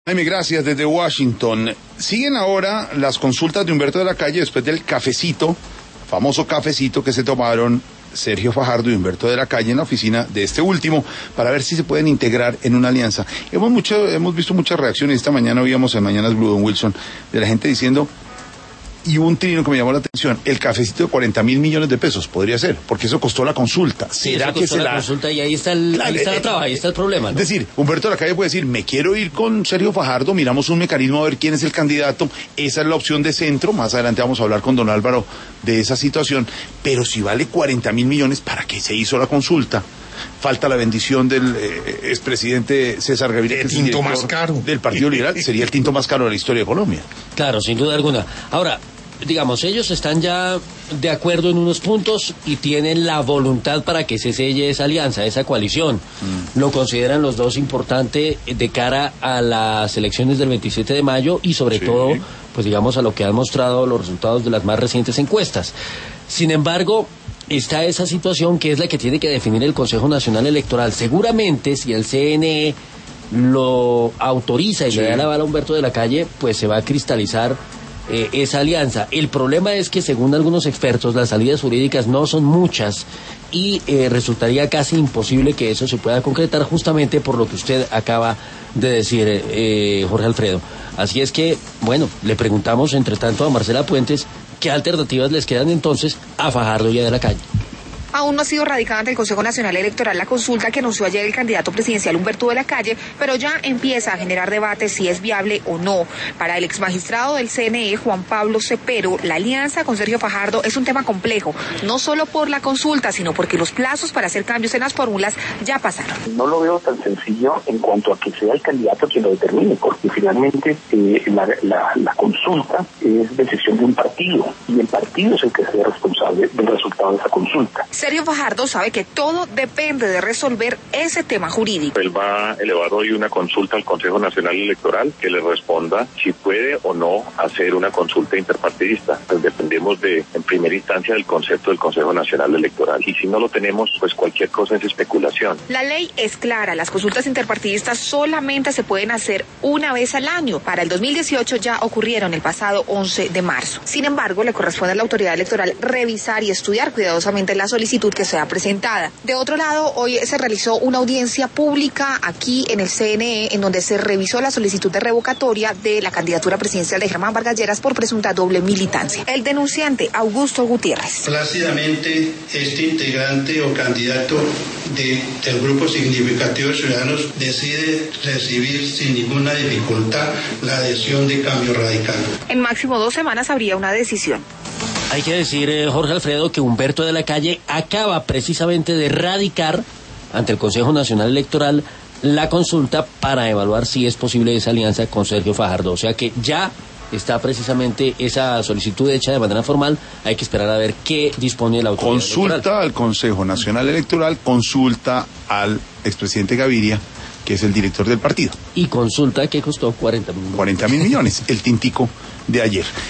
Jaime, gracias desde Washington. Siguen ahora las consultas de Humberto de la Calle después del cafecito, famoso cafecito que se tomaron Sergio Fajardo y Humberto de la Calle en la oficina de este último para ver si se pueden integrar en una alianza. Hemos visto muchas reacciones. Esta mañana oíamos en Mañanas Blue, Don Wilson, de la gente diciendo, y hubo un trino que me llamó la atención, el cafecito de 40.000 millones de pesos podría ser, porque eso costó la consulta. ¿Será que la consulta y ahí está la traba, ahí está el problema, ¿no? Es decir, Humberto de la Calle puede decir, me quiero ir con Sergio Fajardo, miramos un mecanismo a ver quién es el candidato, esa es la opción de centro, más adelante vamos a hablar con don Álvaro de esa situación, pero si vale 40.000 millones, ¿para qué se hizo la consulta? Falta la bendición del expresidente César Gaviria, el tinto más caro del Partido Liberal, sería el tinto más caro de la historia de Colombia. Claro, sin duda alguna. Ahora, digamos, ellos están ya de acuerdo en unos puntos y tienen la voluntad para que se selle esa alianza, esa coalición. Lo consideran los dos importante de cara a las elecciones del 27 de mayo y sobre todo, pues digamos, a lo que han mostrado los resultados de las más recientes encuestas. Sin embargo, está esa situación que es la que tiene que definir el Consejo Nacional Electoral. Seguramente, si el CNE lo autoriza y le da la bala a Humberto de la Calle, pues se va a cristalizar esa alianza. El problema es que, según algunos expertos, las salidas jurídicas no son muchas y resultaría casi imposible que eso se pueda concretar, justamente por lo que usted acaba de decir, Jorge Alfredo. Así es que, bueno, le preguntamos entre tanto a Marcela Puentes qué alternativas les quedan entonces a Fajardo y a de la Calle. Aún no ha sido radicada ante el Consejo Nacional Electoral la consulta que anunció ayer el candidato presidencial Humberto de la Calle, pero ya empieza a generar debate si es viable o no. Para el exmagistrado del CNE, Juan Pablo Cepero, la alianza con Sergio Fajardo es un tema complejo, no solo por la consulta, sino porque los plazos para hacer cambios en las fórmulas ya pasaron. No lo veo tan sencillo en cuanto a que sea el candidato quien lo determine, porque finalmente la consulta es decisión de un partido, y el partido es el que sea responsable del resultado de esa consulta. Sergio Fajardo sabe que todo depende de resolver ese tema jurídico. Él va a elevar hoy una consulta al Consejo Nacional Electoral que le responda si puede o no hacer una consulta interpartidista. Pues dependemos en primera instancia del concepto del Consejo Nacional Electoral. Y si no lo tenemos, pues cualquier cosa es especulación. La ley es clara, las consultas interpartidistas solamente se pueden hacer una vez al año. Para el 2018 ya ocurrieron el pasado 11 de marzo. Sin embargo, le corresponde a la autoridad electoral revisar y estudiar cuidadosamente la solicitud que sea presentada. De otro lado, hoy se realizó una audiencia pública aquí en el CNE, en donde se revisó la solicitud de revocatoria de la candidatura presidencial de Germán Vargas Lleras por presunta doble militancia. El denunciante, Augusto Gutiérrez. Plácidamente, este integrante o candidato del grupo significativo de ciudadanos decide recibir sin ninguna dificultad la adhesión de Cambio Radical. En máximo 2 semanas habría una decisión. Hay que decir, Jorge Alfredo, que Humberto de la Calle acaba precisamente de radicar ante el Consejo Nacional Electoral la consulta para evaluar si es posible esa alianza con Sergio Fajardo. O sea que ya está precisamente esa solicitud hecha de manera formal. Hay que esperar a ver qué dispone la autoridad Consulta electoral. Al Consejo Nacional Electoral, consulta al expresidente Gaviria, que es el director del partido. Y consulta que costó 40.000 millones. 40.000 millones, el tintico de ayer.